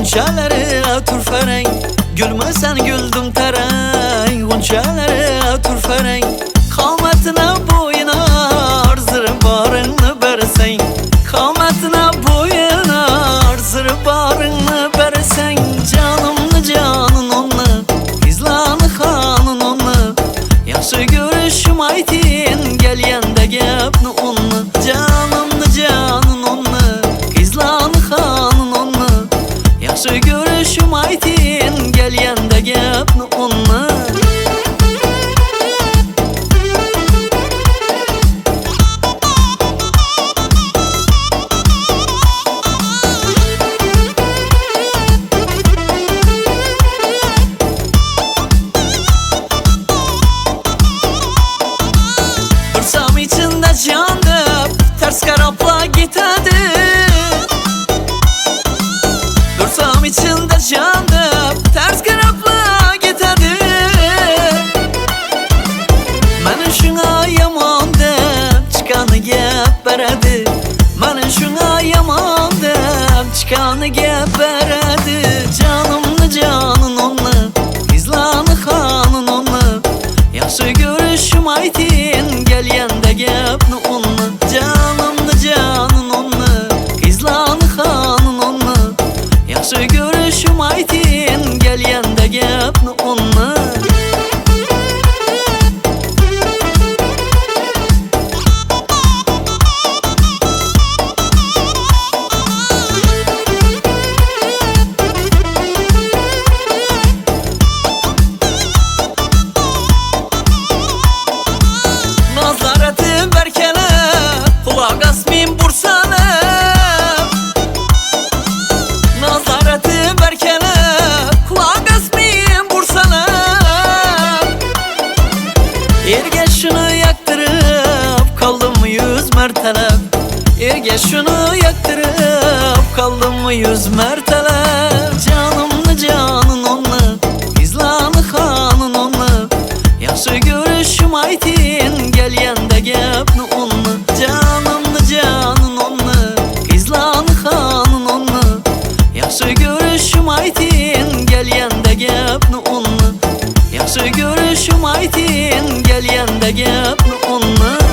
Gunçaları turfereng, gülmesen güldüm tereng. Gunçaları turfereng, kametine boyuna arzır barını bersen. Kametine boyuna arzır barını bersen. Canımlı canın onunla, izlanı kanın onunla. Yaxşı görüşüm aytin, gel yanda gepni onunla. Canımlı canın onunla, izlanı kanın onunla. Yaxşı görüşüm aytin, gel yanda gepni onunla. Dursam içinde candım, ters karapla gitedi. Dursam içinde candım, ters karapla gitedi. Menin şuna yaman dep, çıkanı gep beredi. Menin şuna yaman dep, çıkanı gep beredi. Canımlı canın onunla, izlanı kanın onunla. Yaxşı görüşüm aytin, gel yanda gepni onunla. Canımlı canın onunla, izlanı kanın onunla. Yaxşı görüşüm aytin, gel yanda gepni onunla. Nazaretim berkele, kulak asmayayım bursana. Nazaretim berkele, kulak asmayayım bursana. Erge şunu yaktırıp kaldım mı 100 mertelep. Erge şunu yaktırıp kaldım mı 100 mertelep. Canımlı canın onunla, izlanı kanın onunla. Yaxşı görüşüm aytin, gel yanda gepni onunla. Canımlı canın onunla, izlanı kanın onunla. Yaxşı görüşüm aytin, gel yanda gepni onunla. Yaxşı görüşüm aytin, gel yanda gepni onunla.